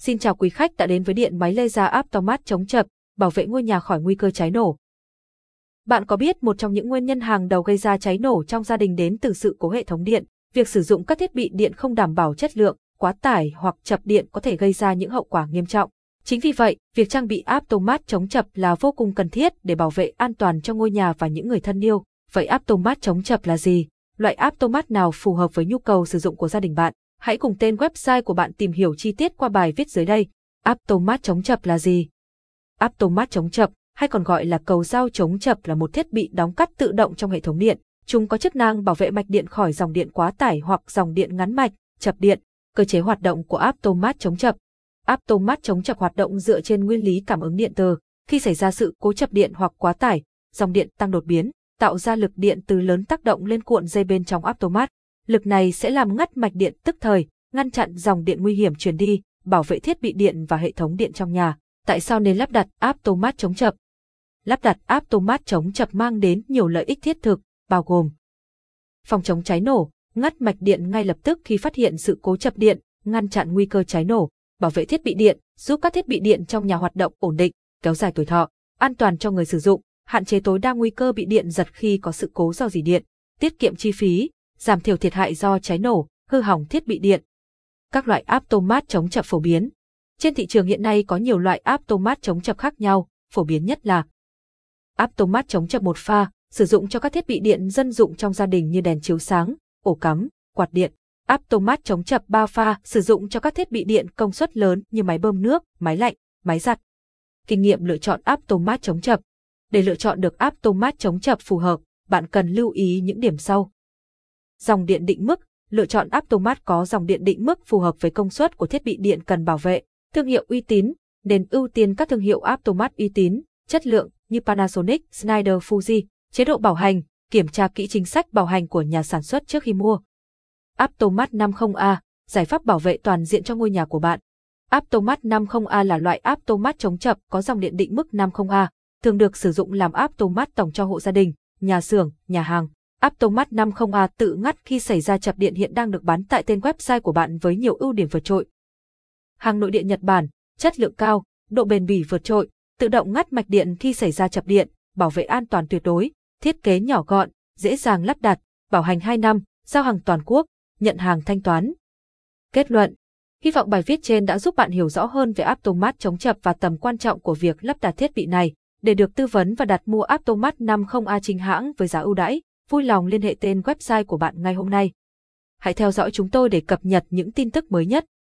Xin chào quý khách đã đến với điện máy laser Aptomat chống chập, bảo vệ ngôi nhà khỏi nguy cơ cháy nổ. Bạn có biết một trong những nguyên nhân hàng đầu gây ra cháy nổ trong gia đình đến từ sự cố hệ thống điện? Việc sử dụng các thiết bị điện không đảm bảo chất lượng, quá tải hoặc chập điện có thể gây ra những hậu quả nghiêm trọng. Chính vì vậy, việc trang bị Aptomat chống chập là vô cùng cần thiết để bảo vệ an toàn cho ngôi nhà và những người thân yêu. Vậy Aptomat chống chập là gì? Loại Aptomat nào phù hợp với nhu cầu sử dụng của gia đình bạn? Hãy cùng tên website của bạn tìm hiểu chi tiết qua bài viết dưới đây. Aptomat chống chập là gì? Aptomat chống chập, hay còn gọi là cầu dao chống chập, là một thiết bị đóng cắt tự động trong hệ thống điện. Chúng có chức năng bảo vệ mạch điện khỏi dòng điện quá tải hoặc dòng điện ngắn mạch, chập điện. Cơ chế hoạt động của Aptomat chống chập. Aptomat chống chập hoạt động dựa trên nguyên lý cảm ứng điện từ. Khi xảy ra sự cố chập điện hoặc quá tải, dòng điện tăng đột biến, tạo ra lực điện từ lớn tác động lên cuộn dây bên trong Aptomat. Lực này sẽ làm ngắt mạch điện tức thời, ngăn chặn dòng điện nguy hiểm truyền đi, bảo vệ thiết bị điện và hệ thống điện trong nhà. Tại sao nên lắp đặt Aptomat chống chập? Lắp đặt Aptomat chống chập mang đến nhiều lợi ích thiết thực, bao gồm phòng chống cháy nổ, ngắt mạch điện ngay lập tức khi phát hiện sự cố chập điện, ngăn chặn nguy cơ cháy nổ, bảo vệ thiết bị điện, giúp các thiết bị điện trong nhà hoạt động ổn định, kéo dài tuổi thọ, an toàn cho người sử dụng, hạn chế tối đa nguy cơ bị điện giật khi có sự cố rò rỉ điện, tiết kiệm chi phí, giảm thiểu thiệt hại do cháy nổ, hư hỏng thiết bị điện. Các loại Aptomat chống chập phổ biến. Trên thị trường hiện nay có nhiều loại Aptomat chống chập khác nhau, phổ biến nhất là Aptomat chống chập một pha, sử dụng cho các thiết bị điện dân dụng trong gia đình như đèn chiếu sáng, ổ cắm, quạt điện. Aptomat chống chập 3 pha, sử dụng cho các thiết bị điện công suất lớn như máy bơm nước, máy lạnh, máy giặt. Kinh nghiệm lựa chọn Aptomat chống chập. Để lựa chọn được Aptomat chống chập phù hợp, bạn cần lưu ý những điểm sau. Dòng điện định mức, lựa chọn Aptomat có dòng điện định mức phù hợp với công suất của thiết bị điện cần bảo vệ. Thương hiệu uy tín, nên ưu tiên các thương hiệu Aptomat uy tín, chất lượng như Panasonic, Schneider, Fuji. Chế độ bảo hành, kiểm tra kỹ chính sách bảo hành của nhà sản xuất trước khi mua. Aptomat 50A, giải pháp bảo vệ toàn diện cho ngôi nhà của bạn. Aptomat 50A là loại Aptomat chống chập có dòng điện định mức 50A, thường được sử dụng làm Aptomat tổng cho hộ gia đình, nhà xưởng, nhà hàng. Aptomat 50A tự ngắt khi xảy ra chập điện hiện đang được bán tại tên website của bạn với nhiều ưu điểm vượt trội. Hàng nội địa Nhật Bản, chất lượng cao, độ bền bỉ vượt trội, tự động ngắt mạch điện khi xảy ra chập điện, bảo vệ an toàn tuyệt đối, thiết kế nhỏ gọn, dễ dàng lắp đặt, bảo hành 2 năm, giao hàng toàn quốc, nhận hàng thanh toán. Kết luận. Hy vọng bài viết trên đã giúp bạn hiểu rõ hơn về Aptomat chống chập và tầm quan trọng của việc lắp đặt thiết bị này. Để được tư vấn và đặt mua Aptomat 50A chính hãng với giá ưu đãi, vui lòng liên hệ tên website của bạn ngay hôm nay. Hãy theo dõi chúng tôi để cập nhật những tin tức mới nhất.